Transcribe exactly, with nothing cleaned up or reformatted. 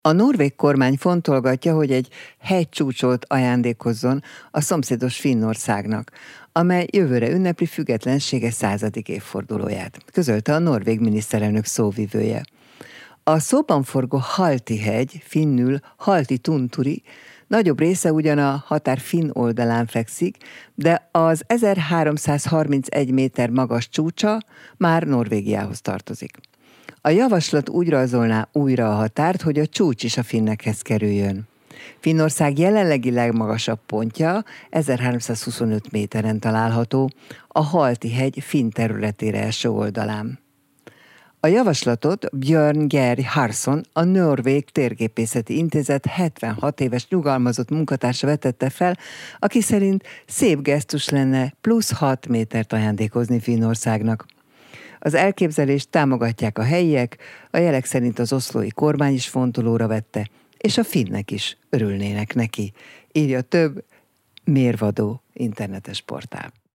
A norvég kormány fontolgatja, hogy egy hegycsúcsot ajándékozzon a szomszédos Finnországnak, amely jövőre ünnepli függetlensége századik évfordulóját, közölte a norvég miniszterelnök szóvivője. A szóban forgó Halti-hegy, finnül Halti-tunturi, nagyobb része ugyan a határ finn oldalán fekszik, de az ezerháromszázharmincegy méter magas csúcsa már Norvégiához tartozik. A javaslat úgy rajzolná újra a határt, hogy a csúcs is a finnekhez kerüljön. Finnország jelenlegi legmagasabb pontja ezerháromszázhuszonöt méteren található, a Halti-hegy finn területére eső oldalán. A javaslatot Björn Geir Harsson, a Norvég Térképészeti Intézet hetvenhat éves nyugalmazott munkatársa vetette fel, aki szerint szép gesztus lenne plusz hat métert ajándékozni Finnországnak. Az elképzelést támogatják a helyiek, a jelek szerint az oszlói kormány is fontolóra vette, és a finnek is örülnének neki, írja több mérvadó internetes portál.